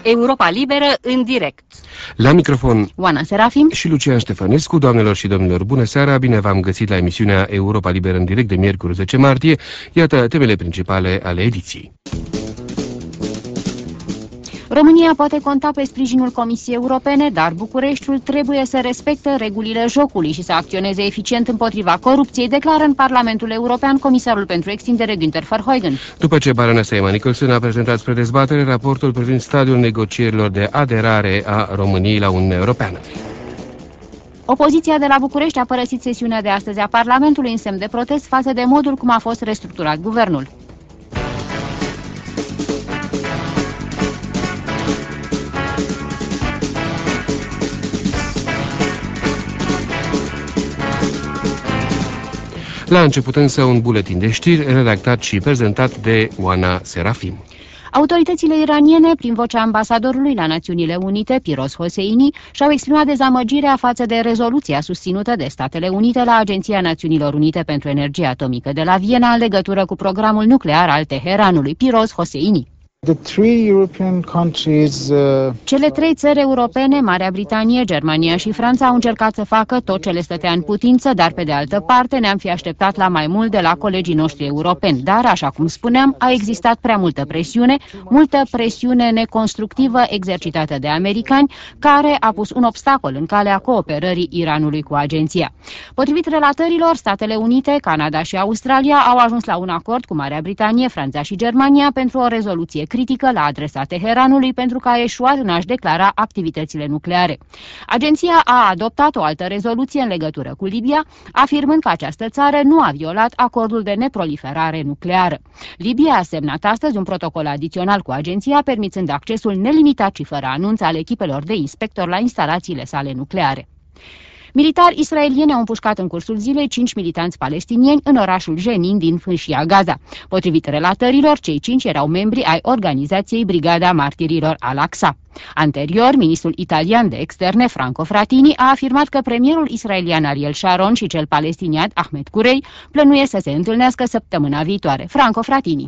Europa Liberă în direct. La microfon Oana Serafim și Lucian Ștefănescu. Doamnelor și domnilor, bună seara, bine v-am găsit la emisiunea Europa Liberă în direct de miercuri 10 martie. Iată temele principale ale ediției. România poate conta pe sprijinul Comisiei Europene, dar Bucureștiul trebuie să respecte regulile jocului și să acționeze eficient împotriva corupției, declară în Parlamentul European comisarul pentru extindere Günther Verheugen. După ce baronesa Emma Nicholson a prezentat spre dezbatere raportul privind stadiul negocierilor de aderare a României la Uniunea Europeană. Opoziția de la București a părăsit sesiunea de astăzi a Parlamentului în semn de protest față de modul cum a fost restructurat guvernul. La început însă un buletin de știri redactat și prezentat de Oana Serafim. Autoritățile iraniene, prin vocea ambasadorului la Națiunile Unite, Piros Hosseini, și-au exprimat dezamăgirea față de rezoluția susținută de Statele Unite la Agenția Națiunilor Unite pentru Energie Atomică de la Viena în legătură cu programul nuclear al Teheranului. Piros Hosseini. Cele trei țări europene, Marea Britanie, Germania și Franța, au încercat să facă tot ce le stătea în putință, dar pe de altă parte ne-am fi așteptat la mai mult de la colegii noștri europeni. Dar, așa cum spuneam, a existat prea multă presiune neconstructivă exercitată de americani, care a pus un obstacol în calea cooperării Iranului cu agenția. Potrivit relatărilor, Statele Unite, Canada și Australia au ajuns la un acord cu Marea Britanie, Franța și Germania pentru o rezoluție critică la adresa Teheranului pentru că a eșuat în a-și declara activitățile nucleare. Agenția a adoptat o altă rezoluție în legătură cu Libia, afirmând că această țară nu a violat acordul de neproliferare nucleară. Libia a semnat astăzi un protocol adițional cu agenția, permițând accesul nelimitat și fără anunț al echipelor de inspectori la instalațiile sale nucleare. Militari israelieni au împușcat în cursul zilei 5 militanți palestinieni în orașul Jenin din Fâșia Gaza. Potrivit relatărilor, cei 5 erau membri ai organizației Brigada Martirilor Al-Aqsa. Anterior, ministrul italian de externe, Franco Frattini, a afirmat că premierul israelian Ariel Sharon și cel palestinian Ahmed Kurei plănuie să se întâlnească săptămâna viitoare. Franco Frattini.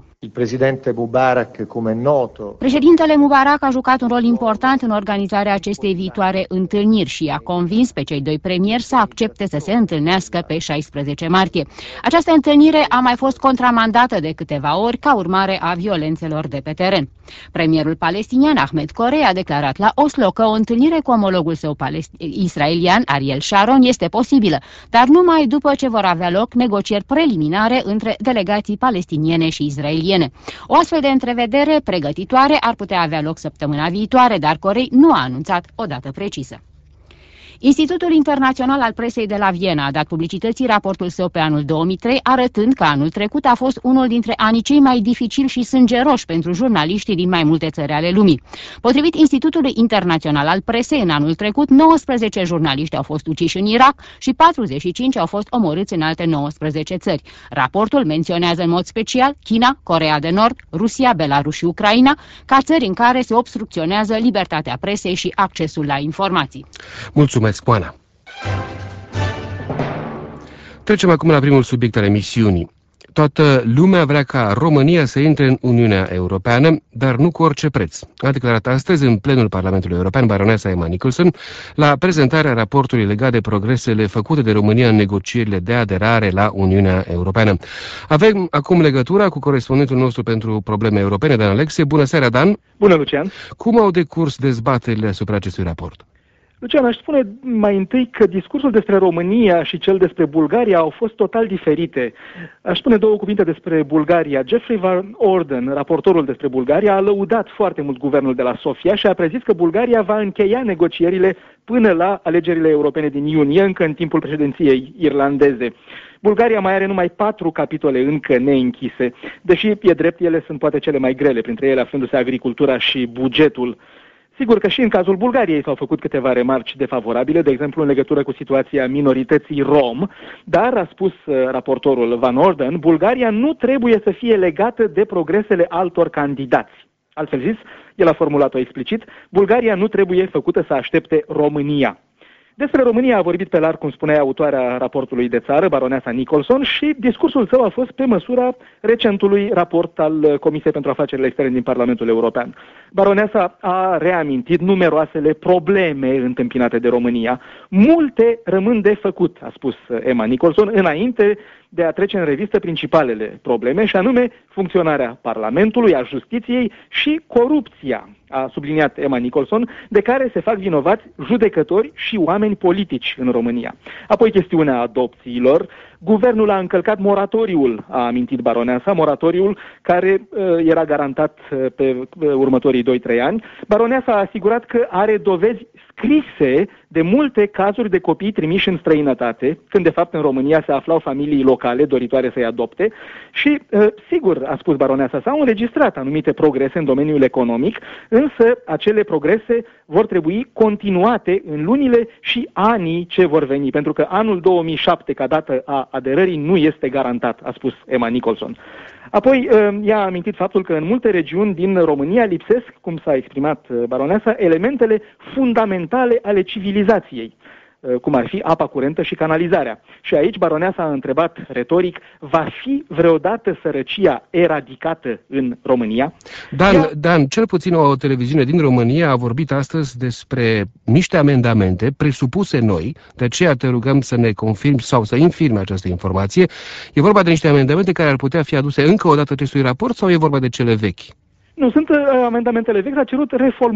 Președintele Mubarak a jucat un rol important în organizarea acestei viitoare întâlniri și a convins pe cei doi premieri să accepte să se întâlnească pe 16 martie. Această întâlnire a mai fost contramandată de câteva ori ca urmare a violențelor de pe teren. Premierul palestinian Ahmed Kurei a declarat la Oslo că o întâlnire cu omologul său israelian Ariel Sharon este posibilă, dar numai după ce vor avea loc negocieri preliminare între delegații palestiniene și israeliene. O astfel de întrevedere pregătitoare ar putea avea loc săptămâna viitoare, dar Kurei nu a anunțat o dată precisă. Institutul Internațional al Presei de la Viena a dat publicității raportul său pe anul 2003, arătând că anul trecut a fost unul dintre anii cei mai dificili și sângeroși pentru jurnaliștii din mai multe țări ale lumii. Potrivit Institutului Internațional al Presei, în anul trecut, 19 jurnaliști au fost uciși în Irak și 45 au fost omorâți în alte 19 țări. Raportul menționează în mod special China, Coreea de Nord, Rusia, Belarus și Ucraina, ca țări în care se obstrucționează libertatea presei și accesul la informații. Mulțumesc, Oana. Trecem acum la primul subiect al emisiunii. Toată lumea vrea ca România să intre în Uniunea Europeană, dar nu cu orice preț. A declarat astăzi în plenul Parlamentului European baronesa Emma Nicholson la prezentarea raportului legat de progresele făcute de România în negocierile de aderare la Uniunea Europeană. Avem acum legătura cu corespondentul nostru pentru probleme europene, Dan Alexe. Bună seara, Dan! Bună, Lucian! Cum au decurs dezbaterile asupra acestui raport? Lucian, aș spune mai întâi că discursul despre România și cel despre Bulgaria au fost total diferite. Aș spune două cuvinte despre Bulgaria. Geoffrey Van Orden, raportorul despre Bulgaria, a lăudat foarte mult guvernul de la Sofia și a prezis că Bulgaria va încheia negocierile până la alegerile europene din iunie, încă în timpul președinției irlandeze. Bulgaria mai are numai 4 capitole încă neînchise, deși, e drept, ele sunt poate cele mai grele, printre ele aflându-se agricultura și bugetul. Sigur că și în cazul Bulgariei s-au făcut câteva remarci defavorabile, de exemplu în legătură cu situația minorității rom, dar, a spus raportorul Van Orden, Bulgaria nu trebuie să fie legată de progresele altor candidați. Altfel zis, el a formulat-o explicit, Bulgaria nu trebuie făcută să aștepte România. Despre România a vorbit pe larg, cum spunea autoarea raportului de țară, baroneasa Nicholson, și discursul său a fost pe măsura recentului raport al Comisiei pentru Afacerile Externe din Parlamentul European. Baroneasa a reamintit numeroasele probleme întâmpinate de România. Multe rămân de făcut, a spus Emma Nicholson, înainte de a trece în revistă principalele probleme, și anume funcționarea Parlamentului, a justiției și corupția, a subliniat Emma Nicholson, de care se fac vinovați judecători și oameni politici în România. Apoi chestiunea adopțiilor. Guvernul a încălcat moratoriul, a amintit baroneasa, moratoriul care era garantat pe următorii 2-3 ani. Baroneasa a asigurat că are dovezi scrise de multe cazuri de copii trimiși în străinătate, când de fapt în România se aflau familii locale doritoare să-i adopte și, sigur, a spus baroneasa, s-au înregistrat anumite progrese în domeniul economic, însă acele progrese vor trebui continuate în lunile și anii ce vor veni, pentru că anul 2007, ca dată a aderării, nu este garantat, a spus Emma Nicholson. Apoi, ea a amintit faptul că în multe regiuni din România lipsesc, cum s-a exprimat baroneasa, elementele fundamentale ale civilizației, cum ar fi apa curentă și canalizarea. Și aici baroneasa a întrebat retoric, va fi vreodată sărăcia eradicată în România? Dan, cel puțin o televiziune din România a vorbit astăzi despre niște amendamente presupuse noi, de aceea te rugăm să ne confirmi sau să infirmi această informație. E vorba de niște amendamente care ar putea fi aduse încă o dată acestui raport sau e vorba de cele vechi? Nu, sunt amendamentele vechi, a cerut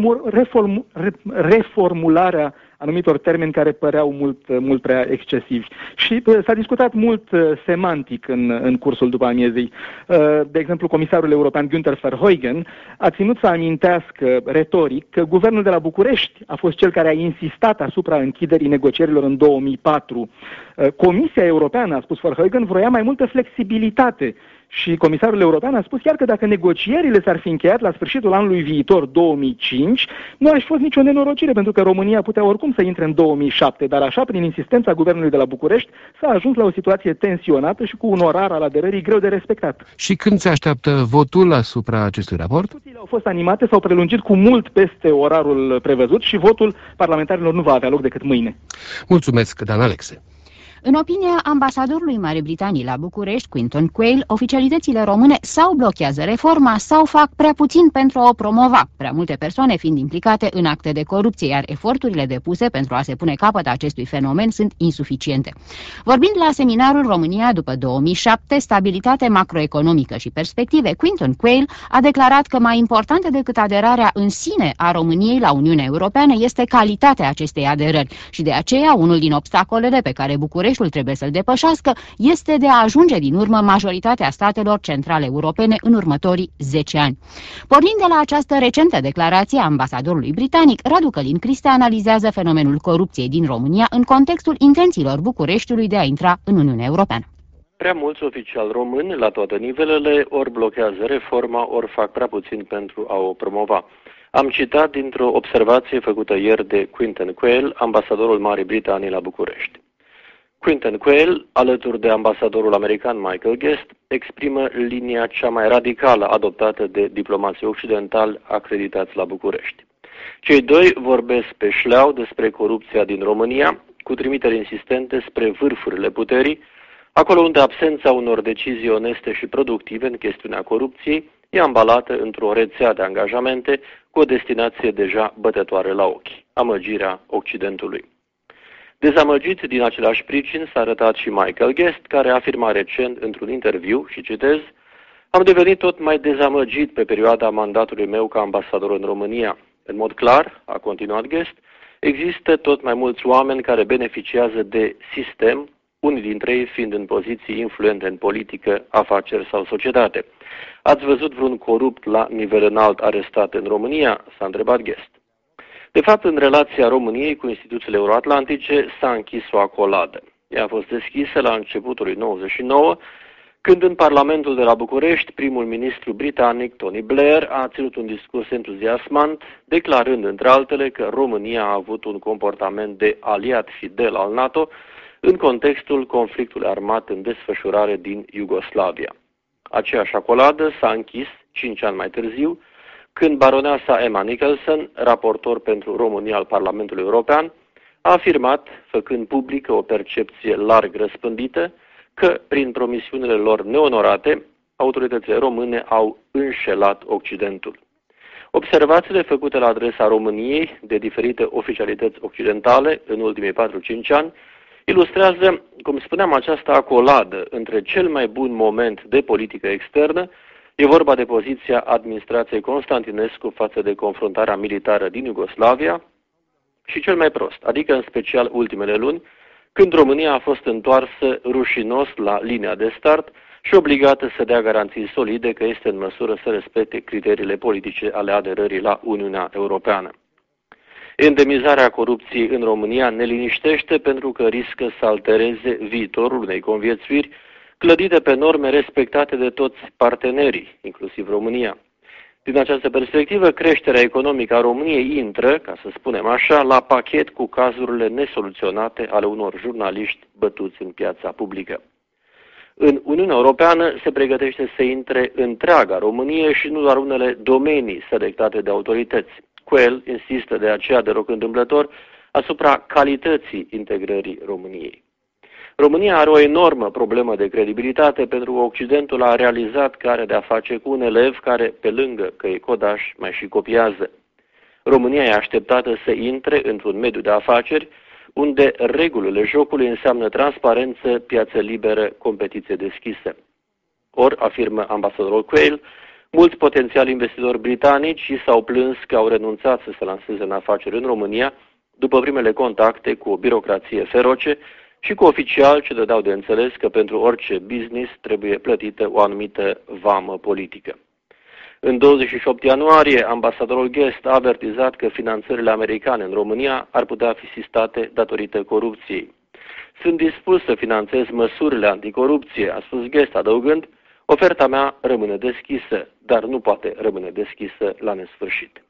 reformularea anumitor termeni care păreau mult prea excesivi. Și s-a discutat mult semantic în cursul după amiezii. De exemplu, comisarul european Günther Verheugen a ținut să amintească retoric că guvernul de la București a fost cel care a insistat asupra închiderii negocierilor în 2004. Comisia Europeană, a spus Verheugen, vroia mai multă flexibilitate. Și comisarul european a spus chiar că dacă negocierile s-ar fi încheiat la sfârșitul anului viitor, 2005, nu ar fi fost nicio nenorocire, pentru că România putea oricum să intre în 2007, dar așa, prin insistența guvernului de la București, s-a ajuns la o situație tensionată și cu un orar al aderării greu de respectat. Și când se așteaptă votul asupra acestui raport? Discuțiile au fost animate, s-au prelungit cu mult peste orarul prevăzut și votul parlamentarilor nu va avea loc decât mâine. Mulțumesc, Dan Alexe. În opinia ambasadorului Marii Britanii la București, Quinton Quayle, oficialitățile române sau blochează reforma sau fac prea puțin pentru a o promova, prea multe persoane fiind implicate în acte de corupție, iar eforturile depuse pentru a se pune capăt acestui fenomen sunt insuficiente. Vorbind la seminarul România după 2007, stabilitate macroeconomică și perspective, Quinton Quayle a declarat că mai importantă decât aderarea în sine a României la Uniunea Europeană este calitatea acestei aderări și de aceea unul din obstacolele pe care Bucureștiul trebuie să-l depășească este de a ajunge din urmă majoritatea statelor centrale europene în următorii 10 ani. Pornind de la această recentă declarație a ambasadorului britanic, Radu Călin Criste analizează fenomenul corupției din România în contextul intențiilor Bucureștiului de a intra în Uniunea Europeană. Prea mulți oficiali români, la toate nivelele, ori blochează reforma, ori fac prea puțin pentru a o promova. Am citat dintr-o observație făcută ieri de Quinton Quayle, ambasadorul Marii Britanii la București. Quinton Quayle, alături de ambasadorul american Michael Guest, exprimă linia cea mai radicală adoptată de diplomații occidentali acreditați la București. Cei doi vorbesc pe șleau despre corupția din România, cu trimiteri insistente spre vârfurile puterii, acolo unde absența unor decizii oneste și productive în chestiunea corupției e ambalată într-o rețea de angajamente cu o destinație deja bătătoare la ochi, amăgirea Occidentului. Dezamăgit din același pricini s-a arătat și Michael Guest, care a afirmat recent într-un interviu, și citez, am devenit tot mai dezamăgit pe perioada mandatului meu ca ambasador în România. În mod clar, a continuat Guest, există tot mai mulți oameni care beneficiază de sistem, unii dintre ei fiind în poziții influente în politică, afaceri sau societate. Ați văzut vreun corupt la nivel înalt arestat în România? S-a întrebat Guest. De fapt, în relația României cu instituțiile euroatlantice s-a închis o acoladă. Ea a fost deschisă la începutul lui 99, când în Parlamentul de la București, primul ministru britanic Tony Blair a ținut un discurs entuziasmant, declarând, între altele, că România a avut un comportament de aliat fidel al NATO în contextul conflictului armat în desfășurare din Iugoslavia. Aceeași acoladă s-a închis 5 ani mai târziu, când baroneasa Emma Nicholson, raportor pentru România al Parlamentului European, a afirmat, făcând publică o percepție larg răspândită, că, prin promisiunile lor neonorate, autoritățile române au înșelat Occidentul. Observațiile făcute la adresa României de diferite oficialități occidentale în ultimii 4-5 ani ilustrează, cum spuneam, această acoladă între cel mai bun moment de politică externă, e vorba de poziția administrației Constantinescu față de confruntarea militară din Iugoslavia, și cel mai prost, adică în special ultimele luni, când România a fost întoarsă rușinos la linia de start și obligată să dea garanții solide că este în măsură să respecte criteriile politice ale aderării la Uniunea Europeană. Endemizarea corupției în România ne liniștește pentru că riscă să altereze viitorul unei conviețuiri clădite pe norme respectate de toți partenerii, inclusiv România. Din această perspectivă, creșterea economică a României intră, ca să spunem așa, la pachet cu cazurile nesoluționate ale unor jurnaliști bătuți în piața publică. În Uniunea Europeană se pregătește să intre întreaga Românie și nu doar unele domenii selectate de autorități. Quell insistă de aceea deloc întâmplător asupra calității integrării României. România are o enormă problemă de credibilitate pentru că Occidentul a realizat că are de-a face cu un elev care, pe lângă că e codaș, mai și copiază. România e așteptată să intre într-un mediu de afaceri unde regulile jocului înseamnă transparență, piață liberă, competiție deschisă. Ori, afirmă ambasadorul Quell, mulți potențiali investitori britanici s-au plâns că au renunțat să se lanseze în afaceri în România după primele contacte cu o birocrație feroce și cu oficiali ce dădeau de înțeles că pentru orice business trebuie plătită o anumită vamă politică. În 28 ianuarie, ambasadorul Guest a avertizat că finanțările americane în România ar putea fi sistate datorită corupției. Sunt dispus să finanțez măsurile anticorupție, a spus Guest, adăugând, oferta mea rămâne deschisă, dar nu poate rămâne deschisă la nesfârșit.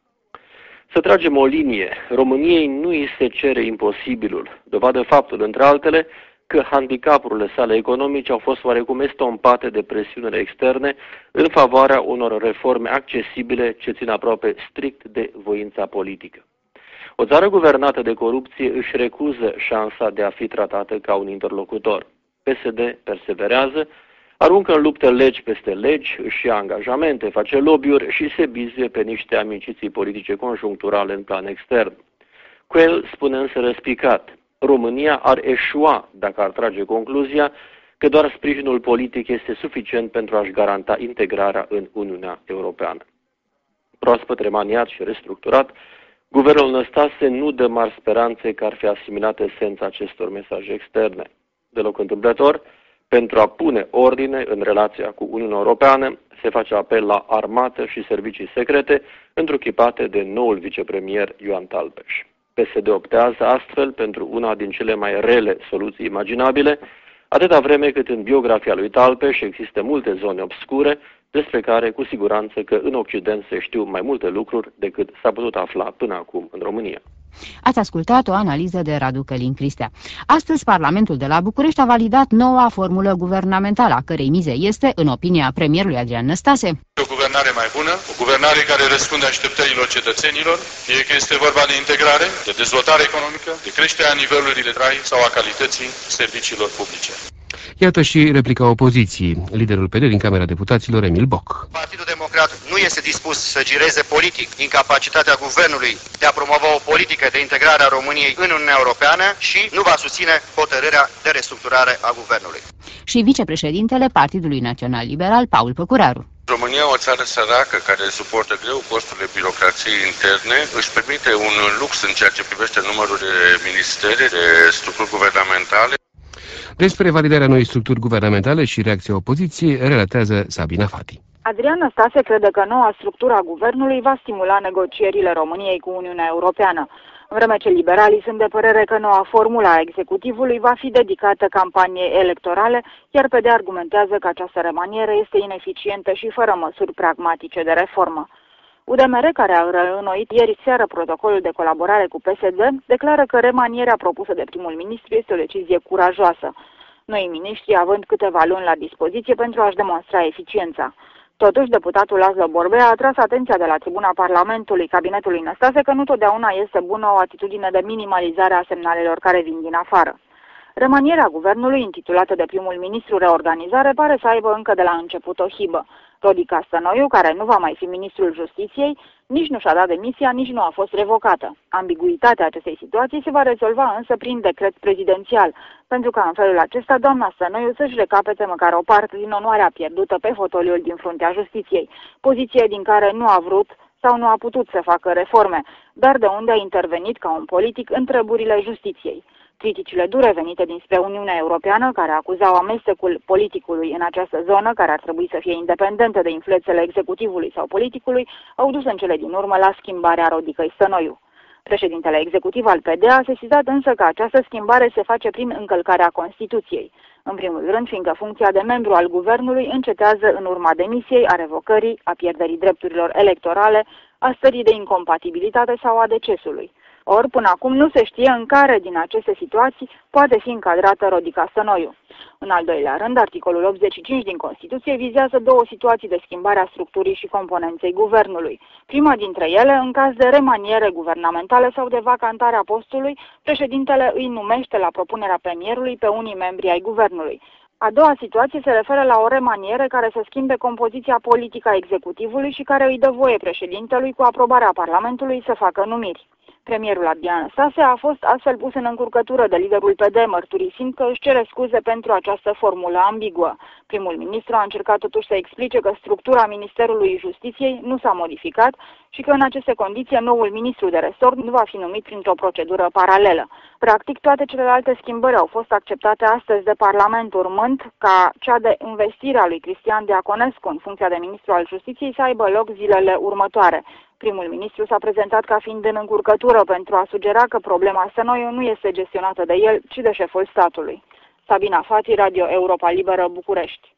Să tragem o linie. României nu îi se cere imposibilul. Dovadă faptul, între altele, că handicapurile sale economice au fost oarecum estompate de presiunile externe în favoarea unor reforme accesibile ce țin aproape strict de voința politică. O țară guvernată de corupție își recuză șansa de a fi tratată ca un interlocutor. PSD perseverează, aruncă în luptă legi peste legi, își ia angajamente, face lobby-uri și se bizuie pe niște amiciții politice conjuncturale în plan extern. Quell spune însă răspicat, România ar eșua dacă ar trage concluzia că doar sprijinul politic este suficient pentru a-și garanta integrarea în Uniunea Europeană. Proaspăt remaniat și restructurat, guvernul Năstase nu dă mari speranțe că ar fi asimilat esența acestor mesaje externe. Deloc întâmplător, pentru a pune ordine în relația cu Uniunea Europeană, se face apel la armată și servicii secrete, întruchipate de noul vicepremier Ioan Talpeș. PSD optează astfel pentru una din cele mai rele soluții imaginabile, atâta vreme cât în biografia lui Talpeș există multe zone obscure, despre care cu siguranță că în Occident se știu mai multe lucruri decât s-a putut afla până acum în România. Ați ascultat o analiză de Radu Călin Cristea. Astăzi, Parlamentul de la București a validat noua formulă guvernamentală, a cărei mize este, în opinia premierului Adrian Năstase, o guvernare mai bună, o guvernare care răspunde așteptărilor cetățenilor, fie că este vorba de integrare, de dezvoltare economică, de creșterea nivelului de trai sau a calității serviciilor publice. Iată și replica opoziției, liderul PD din Camera Deputaților, Emil Boc. Partidul Democrat nu este dispus să gireze politic incapacitatea guvernului de a promova o politică de integrare a României în Uniunea Europeană și nu va susține hotărârea de restructurare a guvernului. Și vicepreședintele Partidului Național Liberal, Paul Păcuraru. România, o țară săracă care suportă greu costurile birocrației interne, își permite un lux în ceea ce privește numărul de ministere, de structuri guvernamentale. Despre validarea noii structuri guvernamentale și reacția opoziției relatează Sabina Fati. Adrian Năstase crede că noua structură a guvernului va stimula negocierile României cu Uniunea Europeană, în vreme ce liberalii sunt de părere că noua formulă a executivului va fi dedicată campaniei electorale, iar PD argumentează că această remanieră este ineficientă și fără măsuri pragmatice de reformă. UDMR, care a reînnoit ieri seară protocolul de colaborare cu PSD, declară că remanierea propusă de primul ministru este o decizie curajoasă, noi miniștri având câteva luni la dispoziție pentru a-și demonstra eficiența. Totuși, deputatul Laszlo Borbea a atras atenția de la tribuna Parlamentului Cabinetului Năstase că nu totdeauna este bună o atitudine de minimalizare a semnalelor care vin din afară. Remanierea guvernului, intitulată de primul ministru Reorganizare, pare să aibă încă de la început o hibă. Rodica Stănoiu, care nu va mai fi ministrul Justiției, nici nu și-a dat demisia, nici nu a fost revocată. Ambiguitatea acestei situații se va rezolva însă prin decret prezidențial, pentru ca în felul acesta doamna Stănoiu să-și recapete măcar o parte din onoarea pierdută pe fotoliul din fruntea Justiției, poziție din care nu a vrut sau nu a putut să facă reforme, dar de unde a intervenit ca un politic în treburile Justiției. Criticile dure venite dinspre Uniunea Europeană, care acuzau amestecul politicului în această zonă, care ar trebui să fie independentă de influențele executivului sau politicului, au dus în cele din urmă la schimbarea Rodicăi Stănoiu. Președintele executiv al PD a sesizat însă că această schimbare se face prin încălcarea Constituției. În primul rând, fiindcă funcția de membru al guvernului încetează în urma demisiei, a revocării, a pierderii drepturilor electorale, a stării de incompatibilitate sau a decesului. Ori, până acum nu se știe în care din aceste situații poate fi încadrată Rodica Stănoiu. În al doilea rând, articolul 85 din Constituție vizează două situații de schimbare a structurii și componenței guvernului. Prima dintre ele, în caz de remaniere guvernamentală sau de vacantare a postului, președintele îi numește la propunerea premierului pe unii membri ai guvernului. A doua situație se referă la o remaniere care să schimbe compoziția politică a executivului și care îi dă voie președintelui, cu aprobarea Parlamentului, să facă numiri. Premierul Adrian Năstase a fost astfel pus în încurcătură de liderul PD, mărturisind că își cere scuze pentru această formulă ambiguă. Primul ministru a încercat totuși să explice că structura Ministerului Justiției nu s-a modificat și că în aceste condiții noul ministru de resort nu va fi numit printr-o procedură paralelă. Practic, toate celelalte schimbări au fost acceptate astăzi de Parlament, urmând ca cea de investire a lui Cristian Diaconescu în funcția de ministru al Justiției să aibă loc zilele următoare. Primul ministru s-a prezentat ca fiind în încurcătură pentru a sugera că problema Stănoiu nu este gestionată de el, ci de șeful statului. Sabina Fati, Radio Europa Liberă, București.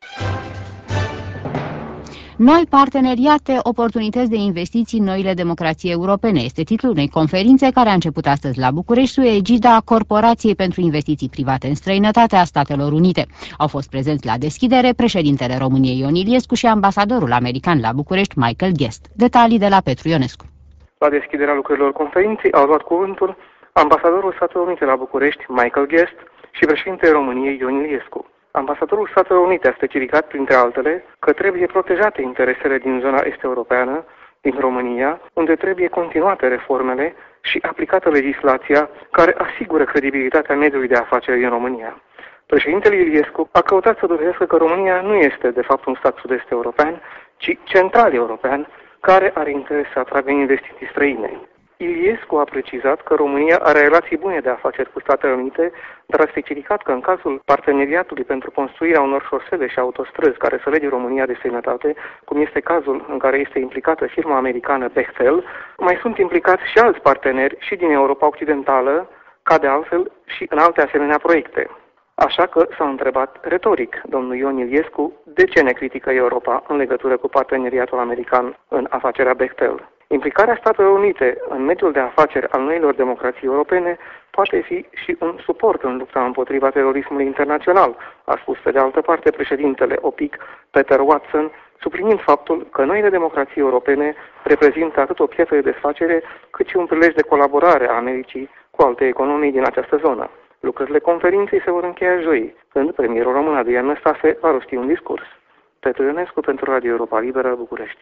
Noi parteneriate, oportunități de investiții în noile democrații europene este titlul unei conferințe care a început astăzi la București sub egida Corporației pentru Investiții Private în Străinătate a Statelor Unite. Au fost prezenți la deschidere președintele României Ion Iliescu și ambasadorul american la București Michael Guest. Detalii de la Petru Ionescu. La deschiderea lucrărilor conferinței au luat cuvântul ambasadorul Statelor Unite la București Michael Guest și președintele României Ion Iliescu. Ambasadorul Statelor Unite a specificat, printre altele, că trebuie protejate interesele din zona est-europeană, din România, unde trebuie continuate reformele și aplicată legislația care asigură credibilitatea mediului de afaceri din România. Președintele Iliescu a căutat să dovedească că România nu este, de fapt, un stat sud-est european, ci central european, care are interes să atragă investiții străine. Iliescu a precizat că România are relații bune de afaceri cu Statele Unite, dar a specificat că în cazul parteneriatului pentru construirea unor șosele și autostrăzi care să lege România de străinătate, cum este cazul în care este implicată firma americană Bechtel, mai sunt implicați și alți parteneri și din Europa Occidentală, ca de altfel și în alte asemenea proiecte. Așa că s-a întrebat retoric domnul Ion Iliescu de ce ne critică Europa în legătură cu parteneriatul american în afacerea Bechtel. Implicarea Statelor Unite în mediul de afaceri al noilor democrații europene poate fi și un suport în lupta împotriva terorismului internațional, a spus pe de altă parte președintele OPIC, Peter Watson, subliniind faptul că noile democrații europene reprezintă atât o piață de desfacere, cât și un prilej de colaborare a Americii cu alte economii din această zonă. Lucrările conferinței se vor încheia joi, când premierul român Adrian Năstase va rosti un discurs. Petru Ionescu pentru Radio Europa Liberă, București.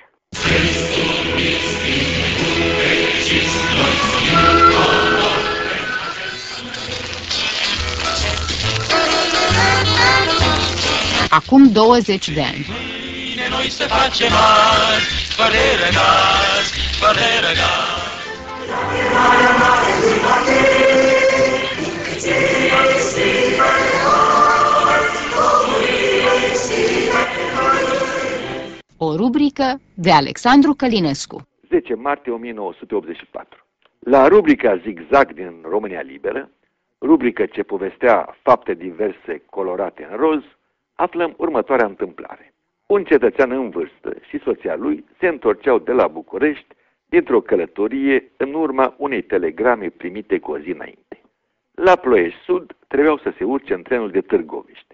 Acum 20 de ani. Noi se face mari, fără răgaz, fără răgaz. O rubrică de Alexandru Călinescu. 10 martie 1984. La rubrica Zigzag din România Liberă, rubrică ce povestea fapte diverse colorate în roz, aflăm următoarea întâmplare. Un cetățean în vârstă și soția lui se întorceau de la București dintr-o călătorie în urma unei telegrame primite cu o zi înainte. La Ploiești Sud trebuiau să se urce în trenul de Târgoviște.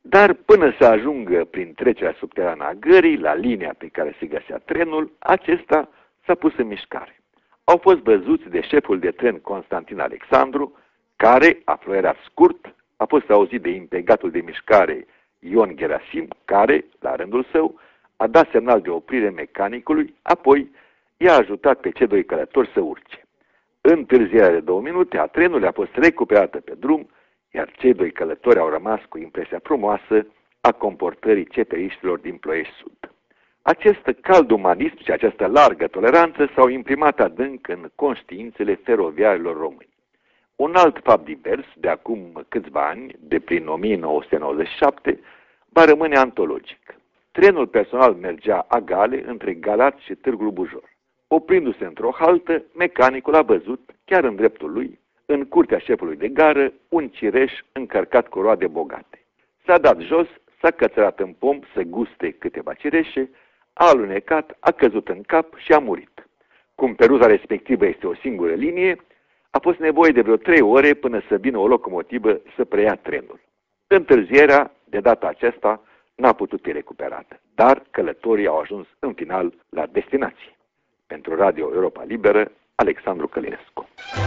Dar până să ajungă prin trecerea subterană a gării, la linia pe care se găsea trenul, acesta s-a pus în mișcare. Au fost văzuți de șeful de tren Constantin Alexandru, care, afluierat scurt, a fost auzit de impegatul de mișcare Ion Gerasim, care, la rândul său, a dat semnal de oprire mecanicului, apoi i-a ajutat pe cei doi călători să urce. Întârzierea de 2 minute a trenului a fost recuperată pe drum, iar cei doi călători au rămas cu impresia frumoasă a comportării cetăiștilor din Ploiești Sud. Acest cald umanism și această largă toleranță s-au imprimat adânc în conștiințele feroviarilor români. Un alt fapt divers, de acum câțiva ani, de prin 1997, va rămâne antologic. Trenul personal mergea agale între Galați și Târgu Bujor. Oprindu-se într-o haltă, mecanicul a văzut, chiar în dreptul lui, în curtea șefului de gară, un cireș încărcat cu roade bogate. S-a dat jos, s-a cățărat în pom să guste câteva cireșe, a alunecat, a căzut în cap și a murit. Cum pe ruta respectivă este o singură linie, a fost nevoie de vreo 3 ore până să vină o locomotivă să preia trenul. Întârzierea, de data aceasta, n-a putut fi recuperată, dar călătorii au ajuns în final la destinație. Pentru Radio Europa Liberă, Alexandru Călinescu.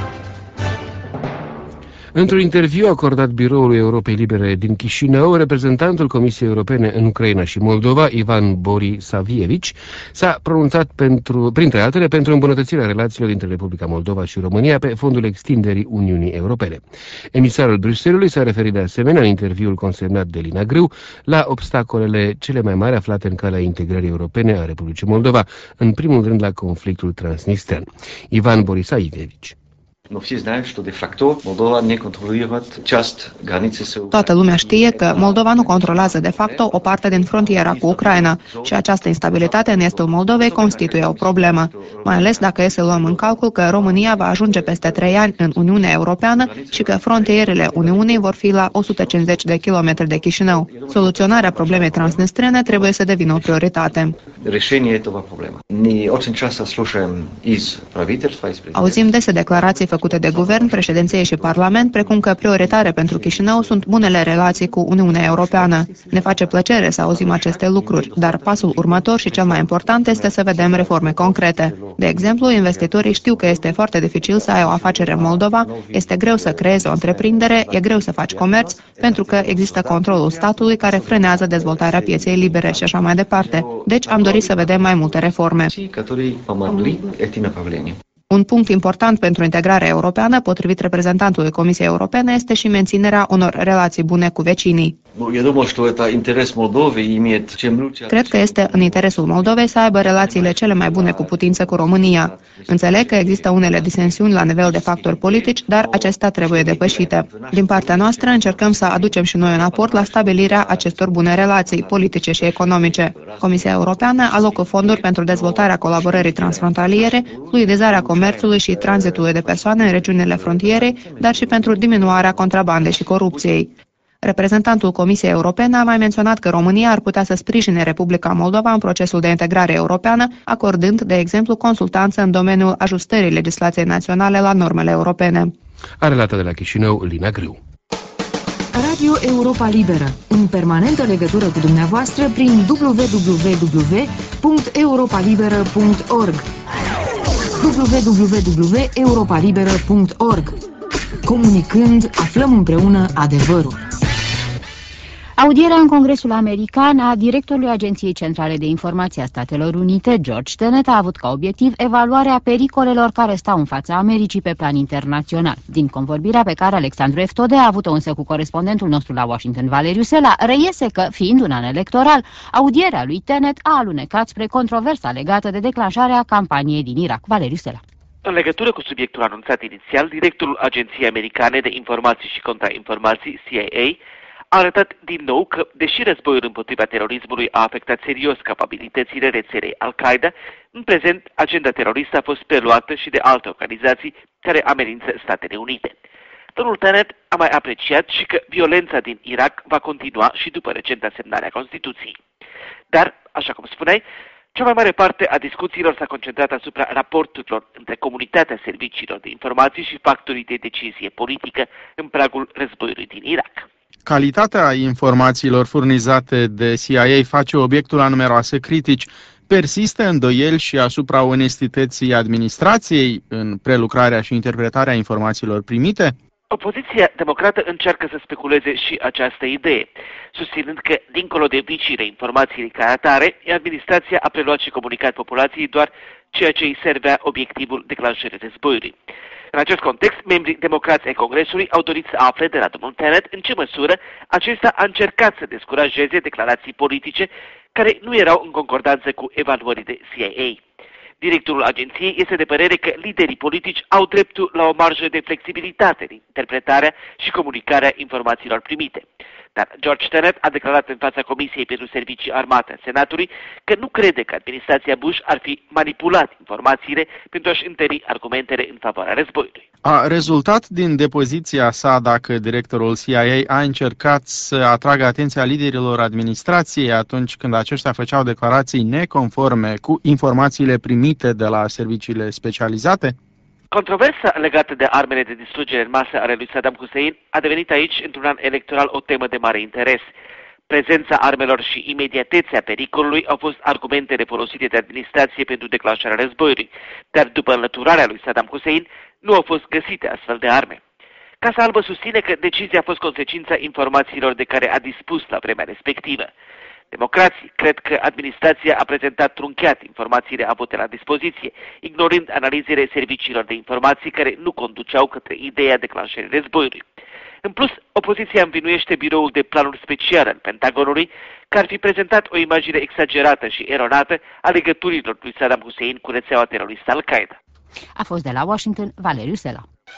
Într-un interviu acordat Biroului Europei Libere din Chișinău, reprezentantul Comisiei Europene în Ucraina și Moldova, Ivan Borisavievici, s-a pronunțat printre altele pentru îmbunătățirea relațiilor dintre Republica Moldova și România pe fondul extinderii Uniunii Europene. Emisarul Bruxellesului s-a referit de asemenea în interviul consemnat de Lina Grâu la obstacolele cele mai mari aflate în calea integrării europene a Republicii Moldova, în primul rând la conflictul transnistrean. Ivan Borisavievici. Toată lumea știe că Moldova nu controlează de facto o parte din frontiera cu Ucraina și această instabilitate în estul Moldovei constituie o problemă, mai ales dacă e să luăm în calcul că România va ajunge peste 3 ani în Uniunea Europeană și că frontierele Uniunii vor fi la 150 de kilometri de Chișinău. Soluționarea problemei transnistrene trebuie să devină o prioritate. Auzim dese declarații făcute de guvern, președinție și parlament, precum că prioritare pentru Chișinău sunt bunele relații cu Uniunea Europeană. Ne face plăcere să auzim aceste lucruri, dar pasul următor și cel mai important este să vedem reforme concrete. De exemplu, investitorii știu că este foarte dificil să ai o afacere în Moldova, este greu să creezi o întreprindere, e greu să faci comerț, pentru că există controlul statului care frânează dezvoltarea pieței libere și așa mai departe. Deci am dorit să vedem mai multe reforme. Un punct important pentru integrarea europeană, potrivit reprezentantului Comisiei Europene, este și menținerea unor relații bune cu vecinii. Cred că este în interesul Moldovei să aibă relațiile cele mai bune cu putință cu România. Înțeleg că există unele disensiuni la nivel de factori politici, dar acestea trebuie depășite. Din partea noastră încercăm să aducem și noi un aport la stabilirea acestor bune relații politice și economice. Comisia Europeană alocă fonduri pentru dezvoltarea colaborării transfrontaliere, fluidizarea comerțului și tranzitului de persoane în regiunile frontierei, dar și pentru diminuarea contrabandei și corupției. Reprezentantul Comisiei Europene a mai menționat că România ar putea să sprijine Republica Moldova în procesul de integrare europeană, acordând, de exemplu, consultanță în domeniul ajustării legislației naționale la normele europene. A relatat de la Chișinău Lina Grâu. Radio Europa Liberă, în permanentă legătură cu dumneavoastră prin www.europalibera.org www.europalibera.org. Comunicând, aflăm împreună adevărul. Audierea în Congresul American a directorului Agenției Centrale de Informații a Statelor Unite, George Tenet, a avut ca obiectiv evaluarea pericolelor care stau în fața Americii pe plan internațional. Din convorbirea pe care Alexandru Eftode a avut-o însă cu corespondentul nostru la Washington, Valeriu Sela, reiese că, fiind un an electoral, audierea lui Tenet a alunecat spre controversa legată de declanșarea campaniei din Irak. Valeriu Sela. În legătură cu subiectul anunțat inițial, directorul Agenției Americane de Informații și Contrainformații, CIA, a arătat din nou că, deși războiul împotriva terorismului a afectat serios capabilitățile rețelei Al-Qaeda, în prezent agenda teroristă a fost preluată și de alte organizații care amenință Statele Unite. Domnul Tenet a mai apreciat și că violența din Irak va continua și după recenta semnare a Constituției. Dar, așa cum spuneai, cea mai mare parte a discuțiilor s-a concentrat asupra raporturilor între comunitatea serviciilor de informații și factorii de decizie politică în pragul războiului din Irak. Calitatea informațiilor furnizate de CIA face obiectul a numeroase critici. Persistă îndoieli și asupra onestității administrației în prelucrarea și interpretarea informațiilor primite? Opoziția democrată încearcă să speculeze și această idee, susținând că, dincolo de vicile informației ca atare, administrația a preluat și comunicat populației doar ceea ce îi servea obiectivul declanșării războiului. În acest context, membrii democrați ai Congresului au dorit să afle de la domnul Tenet în ce măsură acesta a încercat să descurajeze declarații politice care nu erau în concordanță cu evaluările CIA. Directorul agenției este de părere că liderii politici au dreptul la o marjă de flexibilitate în interpretarea și comunicarea informațiilor primite. Dar George Tenet a declarat în fața Comisiei pentru Servicii Armate a Senatului că nu crede că administrația Bush ar fi manipulat informațiile pentru a-și întări argumentele în favoarea războiului. A rezultat din depoziția sa dacă directorul CIA a încercat să atragă atenția liderilor administrației atunci când aceștia făceau declarații neconforme cu informațiile primite de la serviciile specializate? Controversa legată de armele de distrugere în masă ale lui Saddam Hussein a devenit aici, într-un an electoral, o temă de mare interes. Prezența armelor și imediatețea pericolului au fost argumentele folosite de administrație pentru declanșarea războiului, dar după înlăturarea lui Saddam Hussein nu au fost găsite astfel de arme. Casa Albă susține că decizia a fost consecința informațiilor de care a dispus la vremea respectivă. Democrații cred că administrația a prezentat trunchiat informațiile avute la dispoziție, ignorând analizele serviciilor de informații care nu conduceau către ideea declanșării războiului. În plus, opoziția învinuiește biroul de planuri speciale al Pentagonului, că ar fi prezentat o imagine exagerată și eronată a legăturilor lui Saddam Hussein cu rețeaua teroristă Al-Qaeda. A fost de la Washington Valeriu Sela.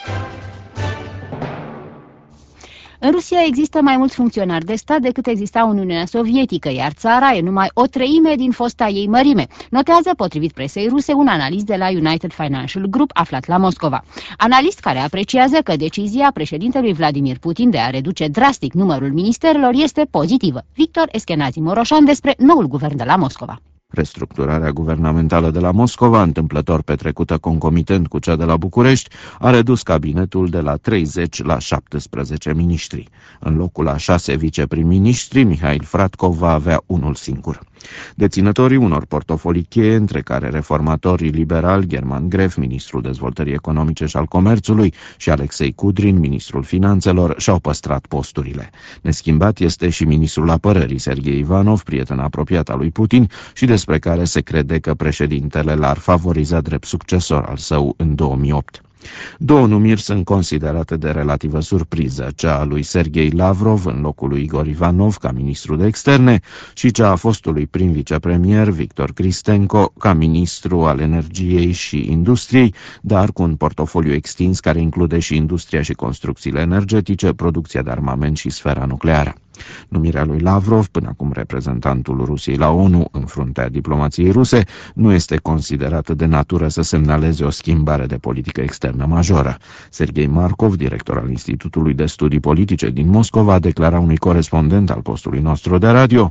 În Rusia există mai mulți funcționari de stat decât exista Uniunea Sovietică, iar țara e numai o treime din fosta ei mărime, notează, potrivit presei ruse, un analist de la United Financial Group aflat la Moscova. Analist care apreciază că decizia președintelui Vladimir Putin de a reduce drastic numărul ministerelor este pozitivă. Victor Eschenazi Moroșan despre noul guvern de la Moscova. Restructurarea guvernamentală de la Moscova, întâmplător petrecută concomitent cu cea de la București, a redus cabinetul de la 30 la 17 miniștri. În locul a 6 viceprim-miniștri, Mihail Fradkov va avea unul singur. Deținătorii unor portofolii cheie, între care reformatorii liberali German Gref, ministrul dezvoltării economice și al comerțului, și Alexei Kudrin, ministrul finanțelor, și-au păstrat posturile. Neschimbat este și ministrul apărării Sergei Ivanov, prieten apropiat al lui Putin, și despre care se crede că președintele l-ar favoriza drept succesor al său în 2008. Două numiri sunt considerate de relativă surpriză, cea a lui Sergei Lavrov în locul lui Igor Ivanov ca ministru de externe și cea a fostului prim vicepremier Victor Kristenko ca ministru al energiei și industriei, dar cu un portofoliu extins care include și industria și construcțiile energetice, producția de armament și sfera nucleară. Numirea lui Lavrov, până acum reprezentantul Rusiei la ONU în fruntea diplomației ruse, nu este considerată de natură să semnaleze o schimbare de politică externă majoră. Sergei Markov, director al Institutului de Studii Politice din Moscova, declara unui corespondent al postului nostru de radio: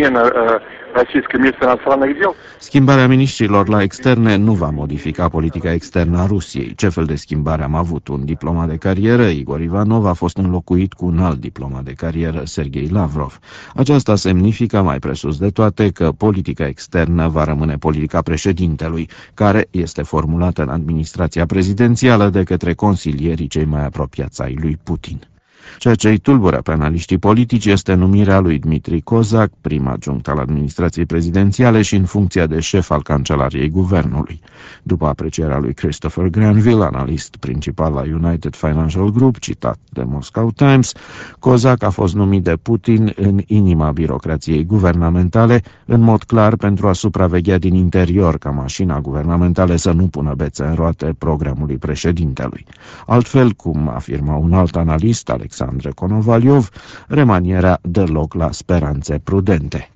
schimbarea miniștrilor la externe nu va modifica politica externă a Rusiei. Ce fel de schimbare am avut? Un diplomat de carieră, Igor Ivanov, a fost înlocuit cu un alt diplomat de carieră, Sergei Lavrov. Aceasta semnifică, mai presus de toate, că politica externă va rămâne politica președintelui, care este formulată în administrația prezidențială de către consilierii cei mai apropiați ai lui Putin. Ceea ce îi tulbură pe analiștii politici este numirea lui Dmitri Kozak, prim adjunct al administrației prezidențiale și în funcția de șef al cancelariei guvernului. După aprecierea lui Christopher Granville, analist principal la United Financial Group, citat de Moscow Times, Kozak a fost numit de Putin în inima birocrației guvernamentale, în mod clar pentru a supraveghea din interior ca mașina guvernamentală să nu pună bețe în roate programului președintelui. Altfel, cum afirma un alt analist, Alexandre Konovalyov, remanierea dă loc la speranțe prudente.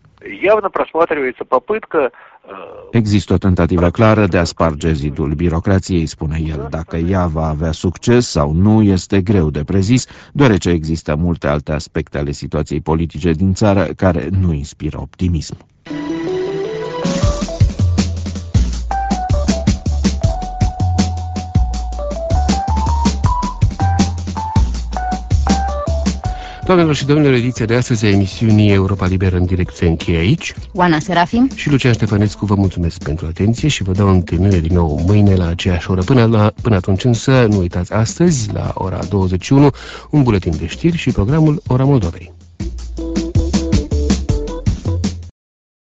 Există o tentativă clară de a sparge zidul birocrației, spune el. Dacă ea va avea succes sau nu este greu de prezis, deoarece există multe alte aspecte ale situației politice din țară care nu inspiră optimism. Doamnelor și domnilor, ediția de astăzi a emisiunii Europa Liberă în direct se încheie aici. Oana Serafim și Lucian Ștefănescu vă mulțumesc pentru atenție și vă dau întâlnire din nou mâine la aceeași oră. Până atunci însă, nu uitați astăzi, la ora 21, un buletin de știri și programul Ora Moldovei.